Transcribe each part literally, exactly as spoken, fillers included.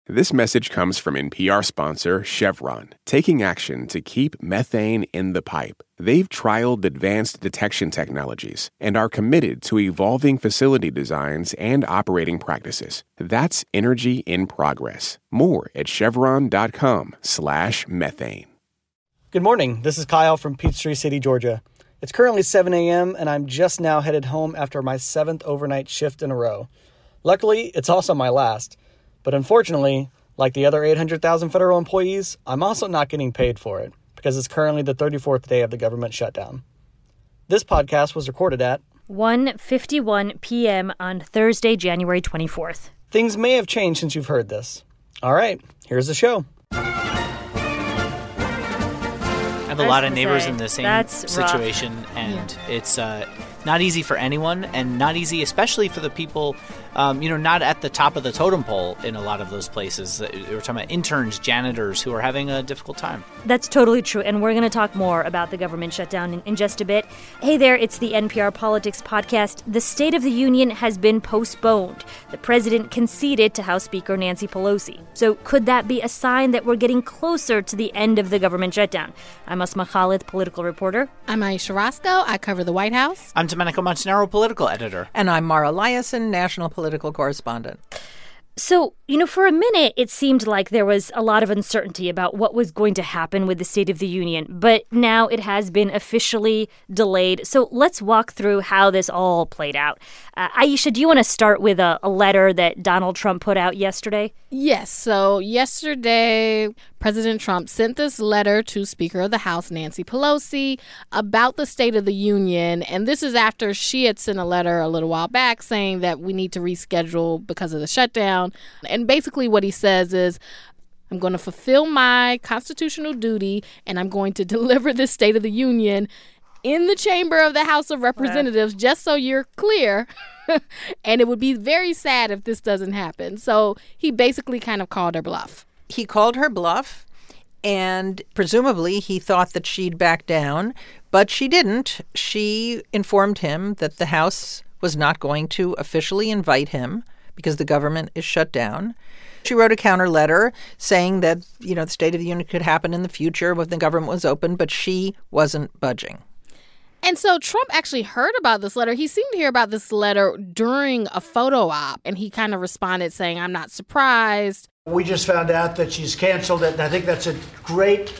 This message comes from N P R sponsor Chevron, taking action to keep methane in the pipe. They've trialed advanced detection technologies and are committed to evolving facility designs and operating practices. That's energy in progress. More at chevron.com slash methane. Good morning. This is Kyle from Peachtree City, Georgia. It's currently seven a.m. and I'm just now headed home after my seventh overnight shift in a row. Luckily, it's also my last. But unfortunately, like the other eight hundred thousand federal employees, I'm also not getting paid for it because it's currently the thirty-fourth day of the government shutdown. This podcast was recorded at one fifty-one p.m. on Thursday, January twenty-fourth. Things may have changed since you've heard this. All right, here's the show. I have a lot of neighbors say, in the same situation, rough. and yeah. it's uh, not easy for anyone, and not easy especially for the people, um, you know, not at the top of the totem pole in a lot of those places. We're talking about interns, janitors who are having a difficult time. That's totally true, and we're going to talk more about the government shutdown in, in just a bit. Hey there, it's the N P R Politics Podcast. The State of the Union has been postponed. The president conceded to House Speaker Nancy Pelosi. So could that be a sign that we're getting closer to the end of the government shutdown? I'm Asma Khalid, political reporter. I'm Aisha Roscoe. I cover the White House. I'm Domenico Montanaro, political editor. And I'm Mara Liasson, national political correspondent. So, you know, for a minute, it seemed like there was a lot of uncertainty about what was going to happen with the State of the Union. But now it has been officially delayed. So let's walk through how this all played out. Uh, Aisha, do you want to start with a, a letter that Donald Trump put out yesterday? Yes. So yesterday, President Trump sent this letter to Speaker of the House, Nancy Pelosi, about the State of the Union. And this is after she had sent a letter a little while back saying that we need to reschedule because of the shutdown. And basically what he says is, I'm going to fulfill my constitutional duty and I'm going to deliver this State of the Union in the chamber of the House of Representatives, wow. just so you're clear. And it would be very sad if this doesn't happen. So he basically kind of called her bluff. He called her bluff, and presumably he thought that she'd back down, but she didn't. She informed him that the House was not going to officially invite him because the government is shut down. She wrote a counter letter saying that, you know, the State of the Union could happen in the future when the government was open, but she wasn't budging. And so Trump actually heard about this letter. He seemed to hear about this letter during a photo op, and he kind of responded saying, I'm not surprised. We just found out that she's canceled it, and I think that's a great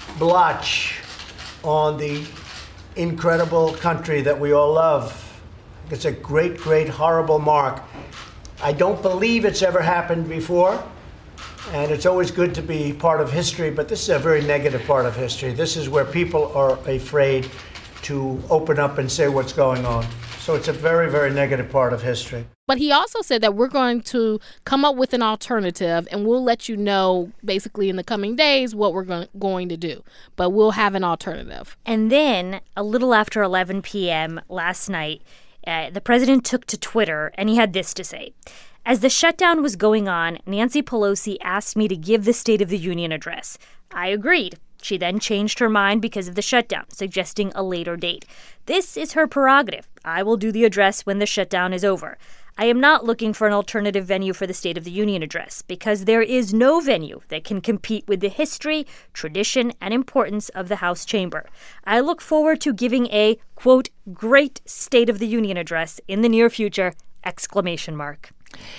blotch on the incredible country that we all love. It's a great, great, horrible mark. I don't believe it's ever happened before, and it's always good to be part of history, but this is a very negative part of history. This is where people are afraid to open up and say what's going on. So it's a very, very negative part of history. But he also said that we're going to come up with an alternative, and we'll let you know basically in the coming days what we're go- going to do. But we'll have an alternative. And then a little after eleven p.m. last night, uh, the president took to Twitter, and he had this to say. As the shutdown was going on, Nancy Pelosi asked me to give the State of the Union address. I agreed. She then changed her mind because of the shutdown, suggesting a later date. This is her prerogative. I will do the address when the shutdown is over. I am not looking for an alternative venue for the State of the Union address because there is no venue that can compete with the history, tradition, and importance of the House chamber. I look forward to giving a, quote, great State of the Union address in the near future, exclamation mark.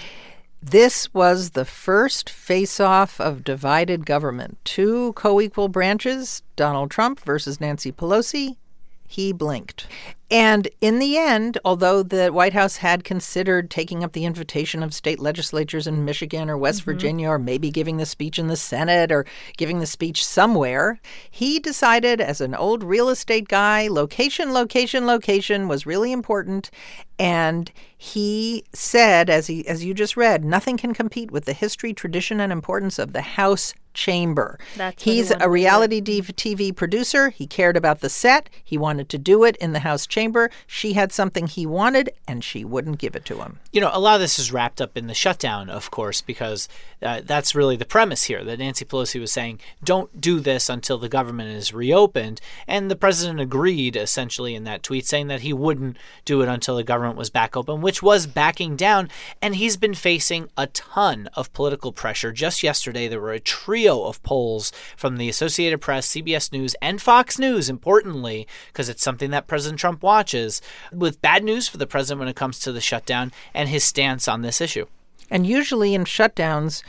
This was the first face-off of divided government. Two co-equal branches, Donald Trump versus Nancy Pelosi. He blinked. And in the end, although the White House had considered taking up the invitation of state legislatures in Michigan or West mm-hmm. Virginia, or maybe giving the speech in the Senate or giving the speech somewhere, he decided as an old real estate guy, location, location, location was really important. And he said, as he as you just read, nothing can compete with the history, tradition, and importance of the House chamber. That's He's he a reality T V producer. He cared about the set. He wanted to do it in the House chamber. She had something he wanted, and she wouldn't give it to him. You know, a lot of this is wrapped up in the shutdown, of course, because uh, that's really the premise here, that Nancy Pelosi was saying, don't do this until the government is reopened. And the president agreed, essentially, in that tweet, saying that he wouldn't do it until the government government was back open, which was backing down. And he's been facing a ton of political pressure. Just yesterday, there were a trio of polls from the Associated Press, C B S News, and Fox News, importantly, because it's something that President Trump watches, with bad news for the president when it comes to the shutdown and his stance on this issue. And usually in shutdowns,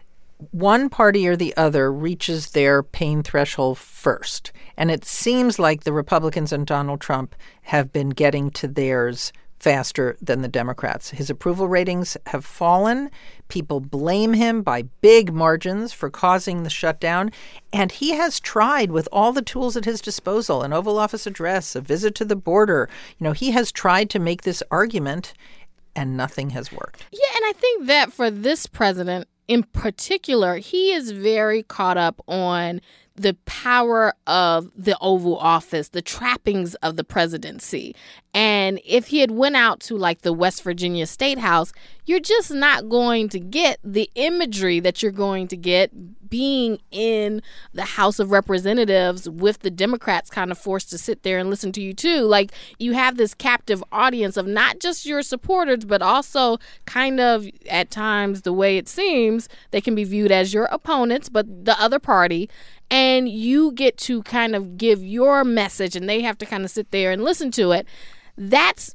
one party or the other reaches their pain threshold first. And it seems like the Republicans and Donald Trump have been getting to theirs faster than the Democrats. His approval ratings have fallen. People blame him by big margins for causing the shutdown. And he has tried with all the tools at his disposal, an Oval Office address, a visit to the border. You know, he has tried to make this argument, and nothing has worked. Yeah, and I think that for this president in particular, he is very caught up on the power of the Oval Office, the trappings of the presidency. And if he had went out to like the West Virginia State House, you're just not going to get the imagery that you're going to get being in the House of Representatives with the Democrats kind of forced to sit there and listen to you too. Like, you have this captive audience of not just your supporters, but also kind of at times the way it seems they can be viewed as your opponents, but the other party. And you get to kind of give your message and they have to kind of sit there and listen to it. That's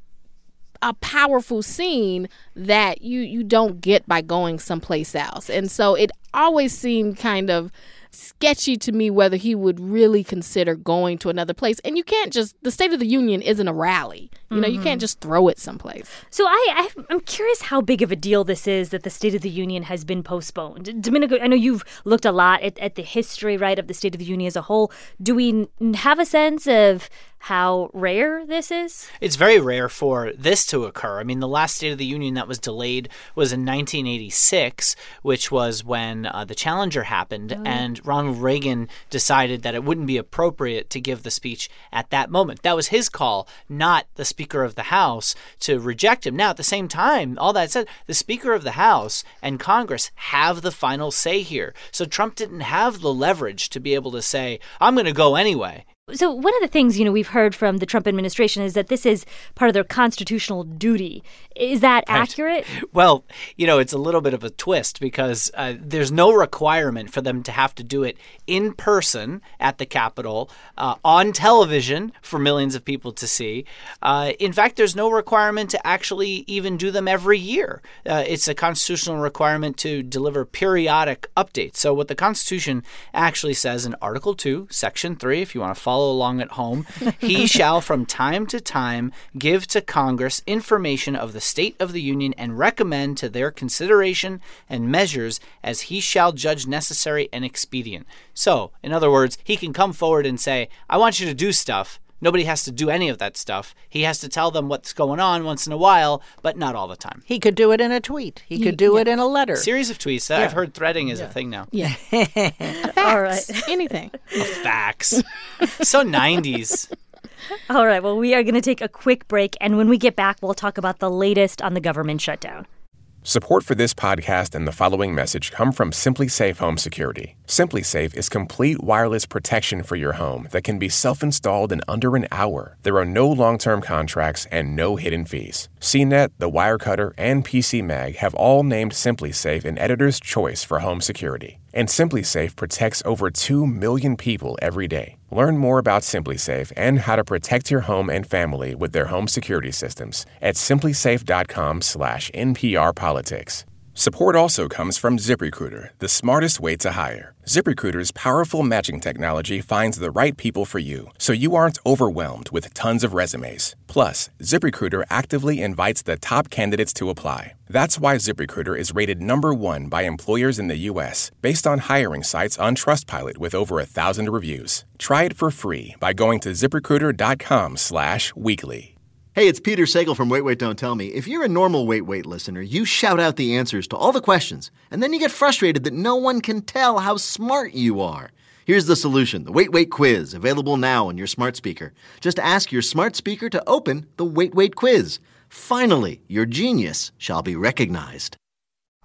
a powerful scene that you, you don't get by going someplace else. And so it always seemed kind of sketchy to me whether he would really consider going to another place. And you can't just, the State of the Union isn't a rally. You know, mm-hmm. you can't just throw it someplace. So I, I, I'm curious how big of a deal this is that the State of the Union has been postponed. Domenico, I know you've looked a lot at, at the history, right, of the State of the Union as a whole. Do we have a sense of how rare this is? It's very rare for this to occur. I mean, the last State of the Union that was delayed was in nineteen eighty-six, which was when uh, the Challenger happened, oh. and Ronald Reagan decided that it wouldn't be appropriate to give the speech at that moment. That was his call, not the Speaker of the House, to reject him. Now, at the same time, all that said, the Speaker of the House and Congress have the final say here. So Trump didn't have the leverage to be able to say, I'm going to go anyway. So one of the things, you know, we've heard from the Trump administration is that this is part of their constitutional duty. Is that right. accurate? Well, you know, it's a little bit of a twist because uh, there's no requirement for them to have to do it in person at the Capitol, uh, on television for millions of people to see. Uh, in fact, there's no requirement to actually even do them every year. Uh, it's a constitutional requirement to deliver periodic updates. So what the Constitution actually says in Article two, Section three, if you want to follow Follow along at home, he shall from time to time give to Congress information of the state of the Union and recommend to their consideration and measures as he shall judge necessary and expedient. So, in other words, he can come forward and say, I want you to do stuff. Nobody has to do any of that stuff. He has to tell them what's going on once in a while, but not all the time. He could do it in a tweet. He could do yeah. it in a letter. A series of tweets. Yeah. I've heard threading is yeah. a thing now. Yeah. a fax. All right. Anything. A fax. So nineties. All right. Well, we are going to take a quick break. And when we get back, we'll talk about the latest on the government shutdown. Support for this podcast and the following message come from SimpliSafe Home Security. SimpliSafe is complete wireless protection for your home that can be self-installed in under an hour. There are no long-term contracts and no hidden fees. C net, The Wirecutter, and P C Mag have all named SimpliSafe an editor's choice for home security. And SimpliSafe protects over two million people every day. Learn more about SimpliSafe and how to protect your home and family with their home security systems at simplisafe.com slash NPR politics. Support also comes from ZipRecruiter, the smartest way to hire. ZipRecruiter's powerful matching technology finds the right people for you, so you aren't overwhelmed with tons of resumes. Plus, ZipRecruiter actively invites the top candidates to apply. That's why ZipRecruiter is rated number one by employers in the U S, based on hiring sites on Trustpilot with over a thousand reviews. Try it for free by going to ZipRecruiter.com slash weekly. Hey, it's Peter Sagal from Wait, Wait, Don't Tell Me. If you're a normal Wait, Wait listener, you shout out the answers to all the questions, and then you get frustrated that no one can tell how smart you are. Here's the solution, the Wait, Wait quiz, available now on your smart speaker. Just ask your smart speaker to open the Wait, Wait quiz. Finally, your genius shall be recognized.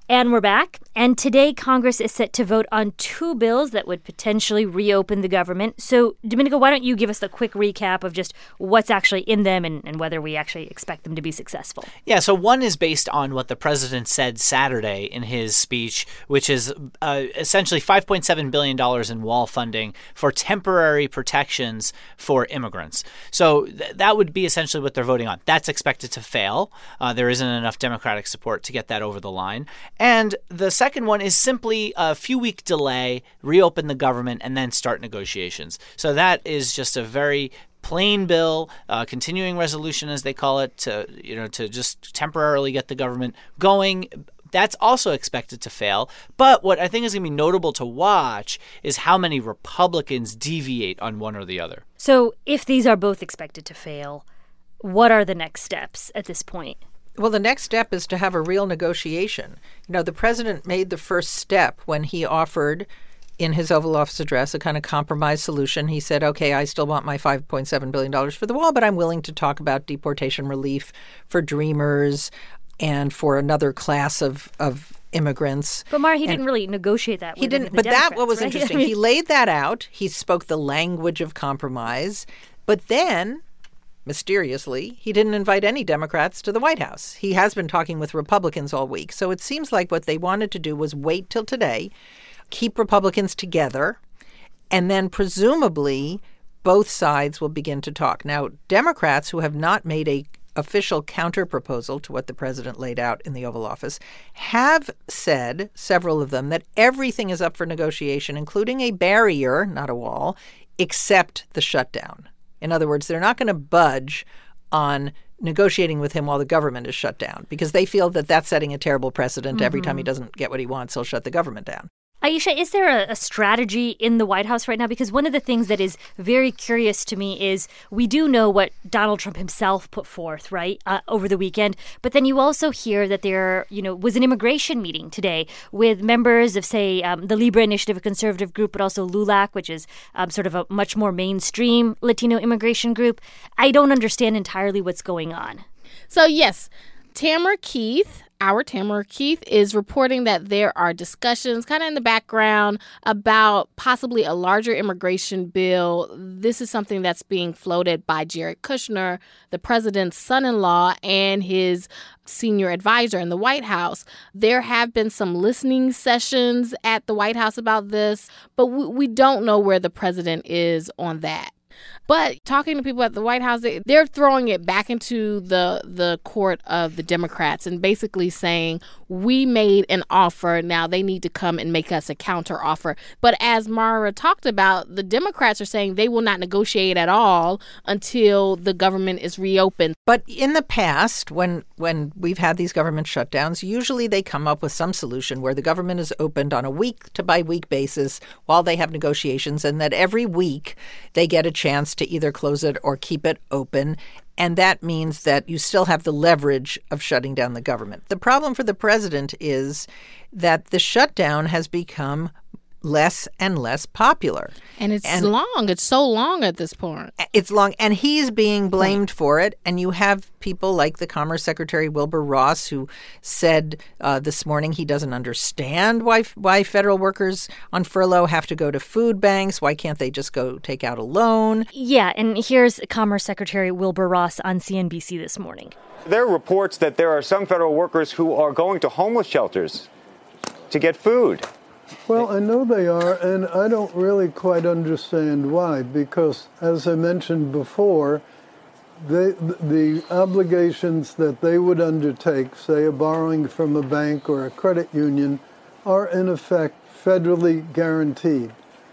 And we're back. And today, Congress is set to vote on two bills that would potentially reopen the government. So, Domenico, why don't you give us a quick recap of just what's actually in them and, and whether we actually expect them to be successful? Yeah, so one is based on what the president said Saturday in his speech, which is uh, essentially five point seven billion dollars in wall funding for temporary protections for immigrants. So th- that would be essentially what they're voting on. That's expected to fail. Uh, there isn't enough Democratic support to get that over the line. And the second one is simply a few-week delay, reopen the government, and then start negotiations. So that is just a very plain bill, uh, continuing resolution, as they call it, to you know to just temporarily get the government going. That's also expected to fail. But what I think is going to be notable to watch is how many Republicans deviate on one or the other. So if these are both expected to fail, what are the next steps at this point? Well, the next step is to have a real negotiation. You know, the president made the first step when he offered in his Oval Office address a kind of compromise solution. He said, okay, I still want my five point seven billion dollars for the wall, but I'm willing to talk about deportation relief for Dreamers and for another class of, of immigrants. But Mara, he and didn't really negotiate that with He didn't, the but Democrats, that what was right? interesting. I mean, he laid that out. He spoke the language of compromise, but then mysteriously, he didn't invite any Democrats to the White House. He has been talking with Republicans all week. So it seems like what they wanted to do was wait till today, keep Republicans together, and then presumably both sides will begin to talk. Now, Democrats who have not made a official counterproposal to what the president laid out in the Oval Office have said, several of them, that everything is up for negotiation, including a barrier, not a wall, except the shutdown. In other words, they're not going to budge on negotiating with him while the government is shut down because they feel that that's setting a terrible precedent. Mm-hmm. Every time he doesn't get what he wants, he'll shut the government down. Aisha, is there a, a strategy in the White House right now? Because one of the things that is very curious to me is we do know what Donald Trump himself put forth, right, uh, over the weekend. But then you also hear that there, you know, was an immigration meeting today with members of, say, um, the Libre Initiative, a conservative group, but also LULAC, which is um, sort of a much more mainstream Latino immigration group. I don't understand entirely what's going on. So, yes, Tamara Keith, our Tamara Keith, is reporting that there are discussions kind of in the background about possibly a larger immigration bill. This is something that's being floated by Jared Kushner, the president's son-in-law, and his senior advisor in the White House. There have been some listening sessions at the White House about this, but we, we don't know where the president is on that. But talking to people at the White House, they, they're throwing it back into the the court of the Democrats and basically saying, we made an offer. Now they need to come and make us a counter offer. But as Mara talked about, the Democrats are saying they will not negotiate at all until the government is reopened. But in the past, when when we've had these government shutdowns, usually they come up with some solution where the government is opened on a week to by week basis while they have negotiations, and that every week they get a chance to either close it or keep it open. And that means that you still have the leverage of shutting down the government. The problem for the president is that the shutdown has become less and less popular. And it's and long. It's so long at this point. It's long. And he's being blamed for it. And you have people like the Commerce Secretary Wilbur Ross, who said uh, this morning he doesn't understand why why federal workers on furlough have to go to food banks. Why can't they just go take out a loan? Yeah, and here's Commerce Secretary Wilbur Ross on C N B C this morning. There are reports that there are some federal workers who are going to homeless shelters to get food. Well, I know they are, and I don't really quite understand why, because, as I mentioned before, they, the obligations that they would undertake, say a borrowing from a bank or a credit union, are in effect federally guaranteed.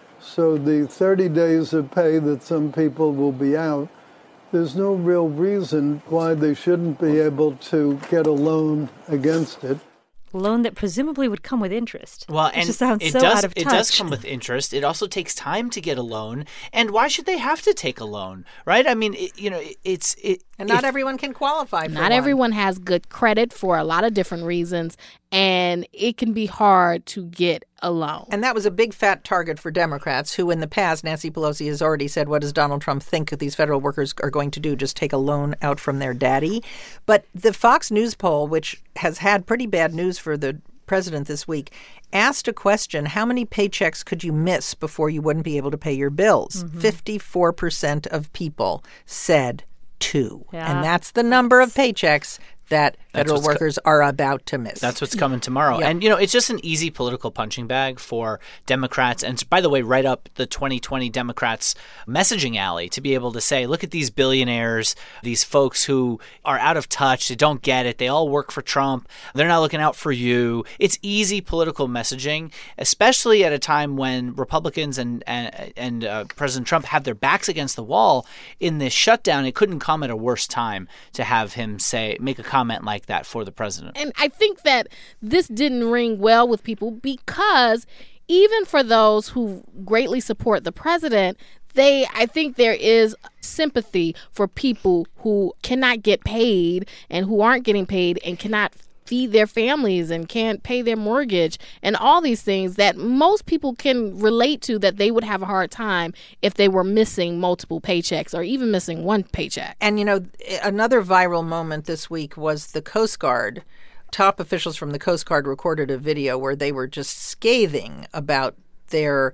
So the thirty days of pay that some people will be out, there's no real reason why they shouldn't be able to get a loan against it. Loan that presumably would come with interest. Well, and it just sounds it so does out of touch. it does come with interest. It also takes time to get a loan, and why should they have to take a loan, right? I mean, it, you know, it, it's it. And not if, everyone can qualify for Not one. everyone has good credit for a lot of different reasons, and it can be hard to get a loan. And that was a big fat target for Democrats, who in the past, Nancy Pelosi has already said, what does Donald Trump think that these federal workers are going to do? Just take a loan out from their daddy? But the Fox News poll, which has had pretty bad news for the president this week, asked a question, how many paychecks could you miss before you wouldn't be able to pay your bills? Mm-hmm. fifty-four percent of people said two. Yeah. And that's the number of paychecks that federal workers co- are about to miss. That's what's coming tomorrow. Yep. And, you know, it's just an easy political punching bag for Democrats. And, by the way, right up the twenty twenty Democrats' messaging alley to be able to say, look at these billionaires, these folks who are out of touch. They don't get it. They all work for Trump. They're not looking out for you. It's easy political messaging, especially at a time when Republicans and, and, and uh, President Trump have their backs against the wall in this shutdown. It couldn't come at a worse time to have him say, make a comment like that for the president. And I think that this didn't ring well with people because even for those who greatly support the president, they, I think there is sympathy for people who cannot get paid and who aren't getting paid and cannot feed their families and can't pay their mortgage and all these things that most people can relate to, that they would have a hard time if they were missing multiple paychecks or even missing one paycheck. And, you know, another viral moment this week was the Coast Guard. Top officials from the Coast Guard recorded a video where they were just scathing about their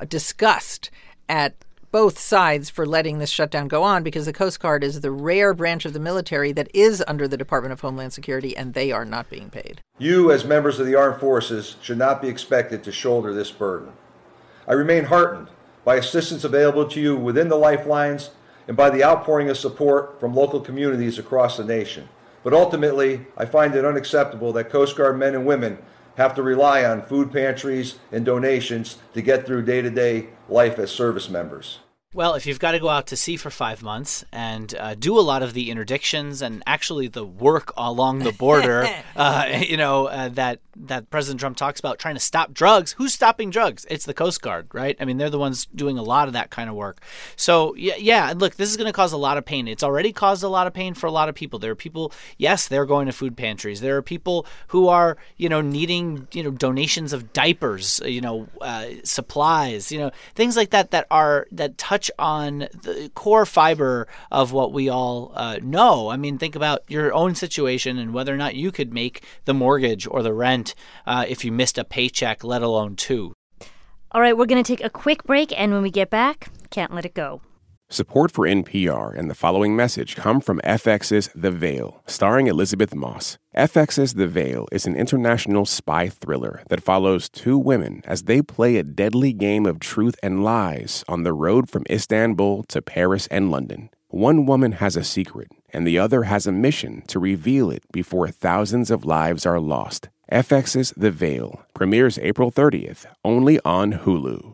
disgust at both sides for letting this shutdown go on, because the Coast Guard is the rare branch of the military that is under the Department of Homeland Security, and they are not being paid. You, as members of the armed forces, should not be expected to shoulder this burden. I remain heartened by assistance available to you within the lifelines and by the outpouring of support from local communities across the nation. But ultimately, I find it unacceptable that Coast Guard men and women have to rely on food pantries and donations to get through day-to-day life as service members. Well, if you've got to go out to sea for five months and uh, do a lot of the interdictions and actually the work along the border, uh, you know, uh, that that President Trump talks about trying to stop drugs. Who's stopping drugs? It's the Coast Guard, right? I mean, they're the ones doing a lot of that kind of work. So, yeah, yeah look, this is going to cause a lot of pain. It's already caused a lot of pain for a lot of people. There are people, yes, they're going to food pantries. There are people who are, you know, needing, you know, donations of diapers, you know, uh, supplies, you know, things like that that are, that touch on the core fiber of what we all uh, know. I mean, think about your own situation and whether or not you could make the mortgage or the rent uh, if you missed a paycheck, let alone two. All right, we're going to take a quick break, and when we get back, can't let it go. Support for N P R and the following message come from F X's The Veil, starring Elizabeth Moss. F X's The Veil is an international spy thriller that follows two women as they play a deadly game of truth and lies on the road from Istanbul to Paris and London. One woman has a secret, and the other has a mission to reveal it before thousands of lives are lost. F X's The Veil premieres April thirtieth, only on Hulu.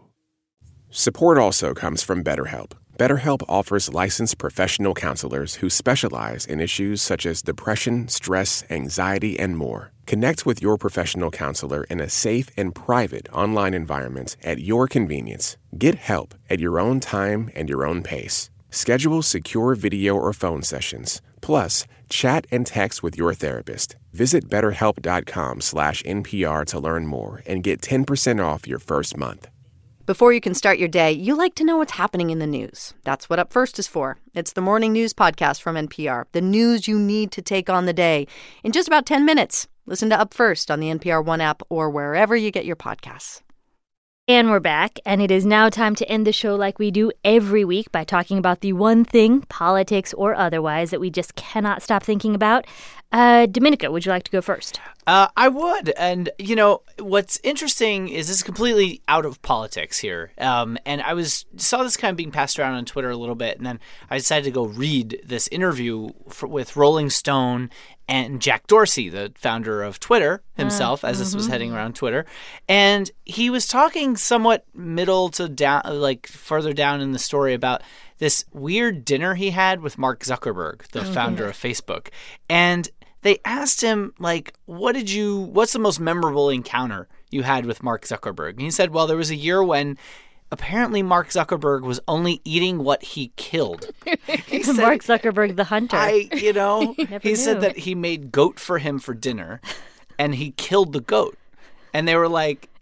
Support also comes from BetterHelp. BetterHelp offers licensed professional counselors who specialize in issues such as depression, stress, anxiety, and more. Connect with your professional counselor in a safe and private online environment at your convenience. Get help at your own time and your own pace. Schedule secure video or phone sessions. Plus, chat and text with your therapist. Visit betterhelp.com slash NPR to learn more and get ten percent off your first month. Before you can start your day, you like to know what's happening in the news. That's what Up First is for. It's the morning news podcast from N P R, the news you need to take on the day in just about ten minutes. Listen to Up First on the N P R One app or wherever you get your podcasts. And we're back, and it is now time to end the show like we do every week by talking about the one thing, politics or otherwise, that we just cannot stop thinking about. Uh, Dominica, would you like to go first? Uh, I would. And, you know, what's interesting is this is completely out of politics here. Um, and I was saw this kind of being passed around on Twitter a little bit, and then I decided to go read this interview for, with Rolling Stone and Jack Dorsey, the founder of Twitter himself, uh, as this mm-hmm. was heading around Twitter. And he was talking somewhat middle to down, like further down in the story about this weird dinner he had with Mark Zuckerberg, the mm-hmm. founder of Facebook. And they asked him, like, what did you, what's the most memorable encounter you had with Mark Zuckerberg? And he said, well, there was a year when apparently Mark Zuckerberg was only eating what he killed. He said, Mark Zuckerberg, the hunter. I, you know, he knew. said that he made goat for him for dinner and he killed the goat. And they were like,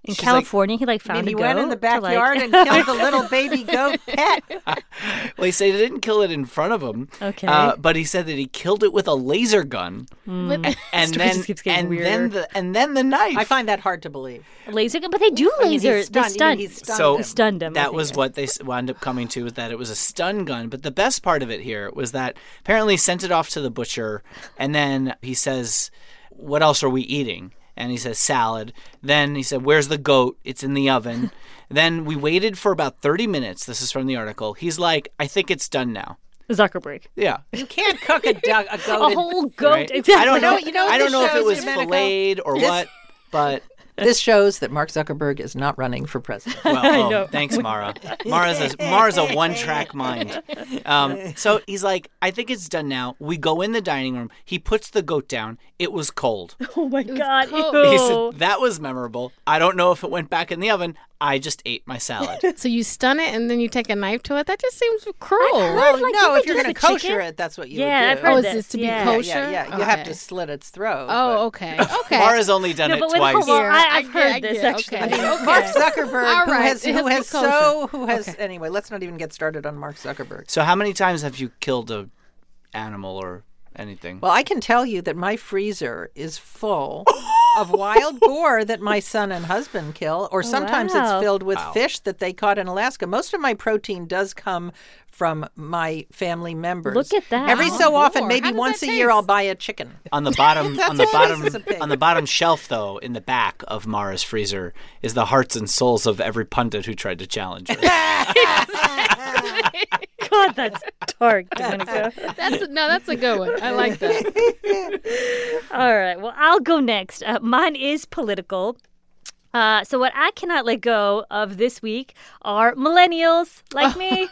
In She's California, like, he like found I mean, a he goat. went in the backyard like... and killed the little baby goat pet. Well, he said he didn't kill it in front of him. Okay. Uh, but he said that he killed it with a laser gun. Mm. And, and then and weirder. then the and then the knife. I find that hard to believe. Laser gun, but they do I mean, laser. he stunned, they stunned. he stunned so him. stunned him. That was what they wound up coming to, that it was a stun gun. But the best part of it here was that apparently he sent it off to the butcher, and then he says, "What else are we eating?" And he says, salad. Then he said, where's the goat? It's in the oven. Then we waited for about thirty minutes. This is from the article. He's like, I think it's done now. Zuckerberg. Yeah. You can't cook a, duck, a goat. A whole goat. Right? Exactly. I don't know, You know, I don't know if it was Domenico? filleted or This- what, but... This shows that Mark Zuckerberg is not running for president. Well, oh, thanks, Mara. Mara's a, Mara's a one-track mind. Um, so he's like, I think it's done now. We go in the dining room. He puts the goat down. It was cold. Oh, my God. cold. He said, that was memorable. I don't know if it went back in the oven. I just ate my salad. So you stun it and then you take a knife to it? That just seems cruel. Well, like, no, didn't if they you're do going to this with kosher chicken? it, that's what you Yeah, would I've do. heard Oh, is this. this to be Yeah. kosher? Yeah, yeah, you Okay. have to slit its throat. Oh, okay. Okay. Mara's only done No, it but with twice. Well, I, I I've get- heard I this, get- actually. okay. I mean, Okay. Mark Zuckerberg, All who right, has, it who has has to be so, kosher. who has, Okay. anyway, let's not even get started on Mark Zuckerberg. So how many times have you killed a animal or anything? Well, I can tell you that my freezer is full of wild boar that my son and husband kill, or sometimes wow. it's filled with Wow. fish that they caught in Alaska. Most of my protein does come from my family members. Look at that. Every so Oh, often, boar. maybe How does once a that year, taste? I'll buy a chicken. On the bottom, That's on the all bottom, it is, a pig. on the bottom shelf, though, in the back of Mara's freezer, is the hearts and souls of every pundit who tried to challenge her. God, that's dark, Domenico. That's no, that's a good one. I like that. All right. Well, I'll go next. Uh, mine is political. Uh, so what I cannot let go of this week are millennials like me.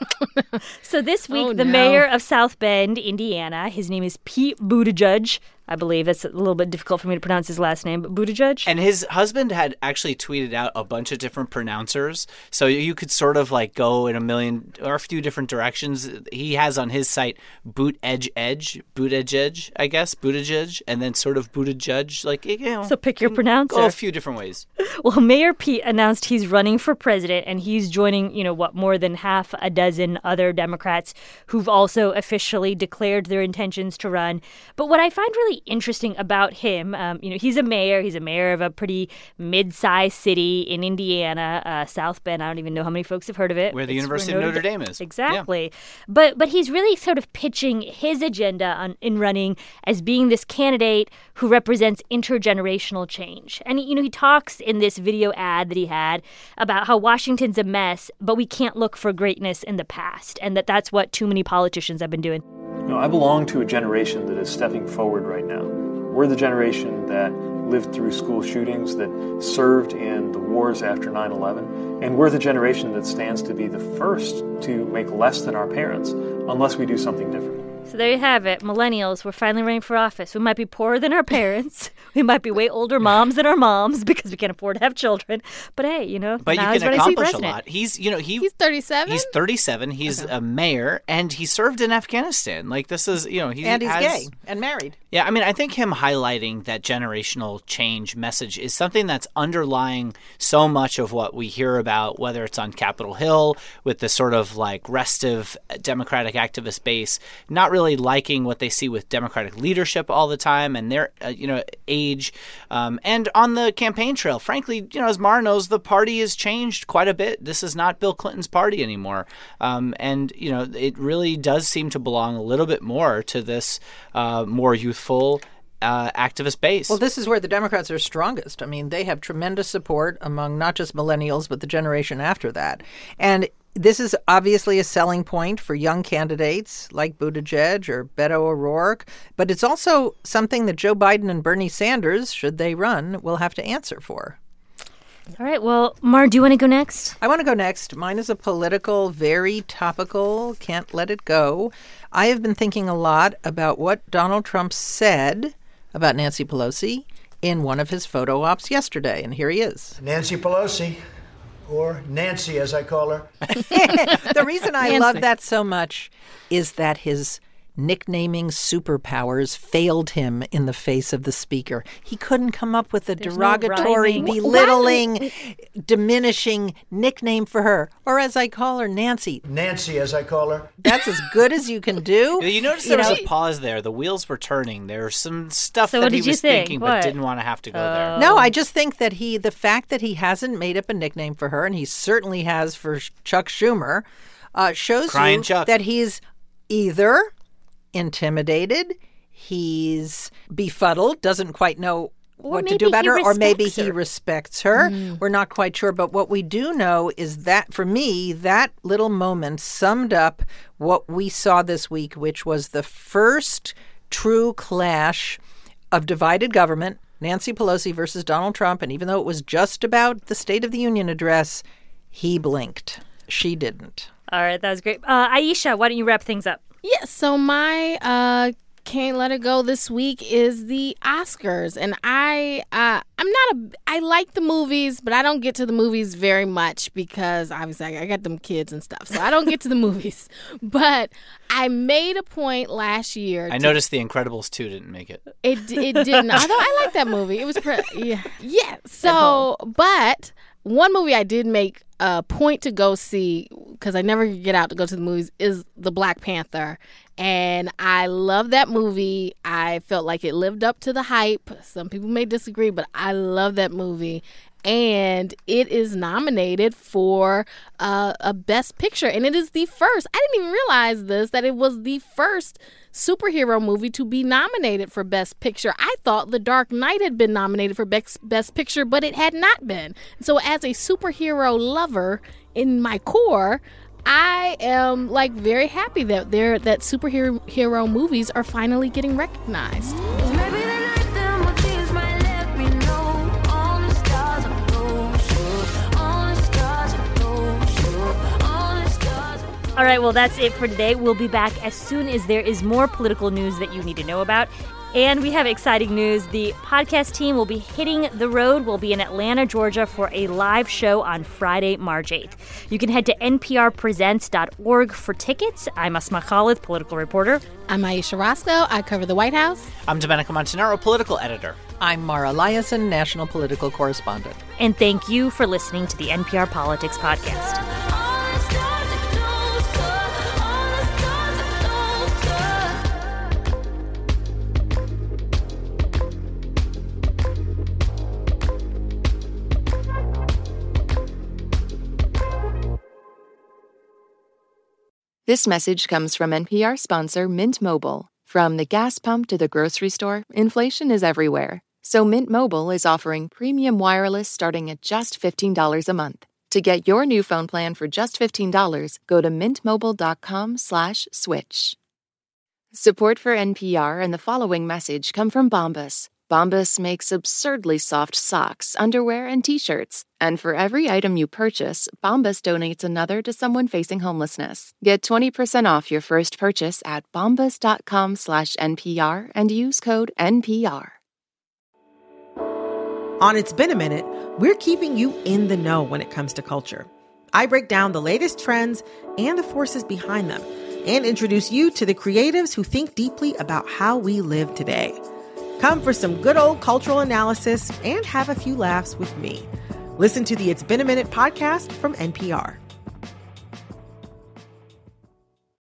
So this week, Oh, the no. mayor of South Bend, Indiana, his name is Pete Buttigieg. I believe that's a little bit difficult for me to pronounce his last name, but Buttigieg. And his husband had actually tweeted out a bunch of different pronouncers, so you could sort of like go in a million or a few different directions. He has on his site Boot Edge Edge, Boot Edge Edge, I guess, Buttigieg, and then sort of Buttigieg, like, you know. So pick your pronouncer. Go a few different ways. Well, Mayor Pete announced he's running for president, and he's joining, you know, what, more than half a dozen other Democrats who've also officially declared their intentions to run. But what I find really interesting about him, um, you know, he's a mayor. He's a mayor of a pretty mid-sized city in Indiana, uh, South Bend. I don't even know how many folks have heard of it. Where the It's University of Notre Dame is. Exactly. Yeah. But but he's really sort of pitching his agenda on, in running as being this candidate who represents intergenerational change. And, you know, he talks in this video ad that he had about how Washington's a mess, but we can't look for greatness in the past, and that that's what too many politicians have been doing. You know, I belong to a generation that is stepping forward right now. We're the generation that lived through school shootings, that served in the wars after nine eleven, and we're the generation that stands to be the first to make less than our parents unless we do something different. So there you have it. Millennials, we're finally running for office. We might be poorer than our parents. We might be way older moms than our moms because we can't afford to have children. But hey, you know, But now you he's can ready to be accomplish a president. lot. He's, you know, he He's thirty-seven? He's thirty-seven. He's Okay. a mayor, and he served in Afghanistan. Like, this is, you know, he And he's has, gay and married. Yeah, I mean, I think him highlighting that generational change message is something that's underlying so much of what we hear about, whether it's on Capitol Hill with the sort of like restive Democratic activist base, not really liking what they see with Democratic leadership all the time and their, uh, you know, age. Um, and on the campaign trail, frankly, you know, as Mara knows, the party has changed quite a bit. This is not Bill Clinton's party anymore. Um, and, you know, it really does seem to belong a little bit more to this uh, more youthful Uh, activist base. Well, this is where the Democrats are strongest. I mean, they have tremendous support among not just millennials, but the generation after that. And this is obviously a selling point for young candidates like Buttigieg or Beto O'Rourke. But it's also something that Joe Biden and Bernie Sanders, should they run, will have to answer for. All right. Well, Mar, do you want to go next? I want to go next. Mine is a political, very topical, can't let it go. I have been thinking a lot about what Donald Trump said about Nancy Pelosi in one of his photo ops yesterday, and here he is. Nancy Pelosi, or Nancy as I call her. The reason I Nancy. love that so much is that his nicknaming superpowers failed him in the face of the speaker. He couldn't come up with a There's derogatory, no belittling, diminishing nickname for her. Or as I call her, Nancy. Nancy, as I call her. That's as good as you can do. You notice there you know, was a pause there. The wheels were turning. There was some stuff so that he was think? thinking what? but didn't want to have to go uh, there. No, I just think that he, the fact that he hasn't made up a nickname for her, and he certainly has for Chuck Schumer, uh, shows Crying you Chuck. that he's either intimidated, he's befuddled, doesn't quite know or what to do about her, or maybe her. he respects her. Mm. We're not quite sure. But what we do know is that, for me, that little moment summed up what we saw this week, which was the first true clash of divided government, Nancy Pelosi versus Donald Trump. And even though it was just about the State of the Union address, he blinked. She didn't. All right, that was great. Uh, Aisha, why don't you wrap things up? Yeah, so my uh, Can't Let It Go this week is the Oscars. And I, uh, I'm not a, I like the movies, but I don't get to the movies very much because obviously I, I got them kids and stuff. So I don't get to the movies. But I made a point last year. I to, noticed The Incredibles two didn't make it. It, it didn't. Although I like that movie. It was, pre- yeah. Yeah. So, but one movie I did make a point to go see, because I never get out to go to the movies, is the Black Panther. And I love that movie. I felt like it lived up to the hype. Some people may disagree, but I love that movie. And it is nominated for uh, a Best Picture. And it is the first, I didn't even realize this, that it was the first superhero movie to be nominated for Best Picture. I thought The Dark Knight had been nominated for Best, Best Picture, but it had not been. So as a superhero lover in my core, I am like very happy that they're, that superhero hero movies are finally getting recognized. All right, well, that's it for today. We'll be back as soon as there is more political news that you need to know about. And we have exciting news. The podcast team will be hitting the road. We'll be in Atlanta, Georgia for a live show on Friday, March eighth. You can head to N P R presents dot org for tickets. I'm Asma Khalid, political reporter. I'm Aisha Roscoe. I cover the White House. I'm Domenico Montanaro, political editor. I'm Mara Liasson, national political correspondent. And thank you for listening to the N P R Politics Podcast. This message comes from N P R sponsor Mint Mobile. From the gas pump to the grocery store, inflation is everywhere. So Mint Mobile is offering premium wireless starting at just fifteen dollars a month. To get your new phone plan for just fifteen dollars, go to mintmobile.com slash switch. Support for N P R and the following message come from Bombas. Bombas makes absurdly soft socks, underwear, and T-shirts. And for every item you purchase, Bombas donates another to someone facing homelessness. Get twenty percent off your first purchase at bombas.com slash NPR and use code N P R. On It's Been a Minute, we're keeping you in the know when it comes to culture. I break down the latest trends and the forces behind them and introduce you to the creatives who think deeply about how we live today. Come for some good old cultural analysis and have a few laughs with me. Listen to the It's Been a Minute podcast from N P R.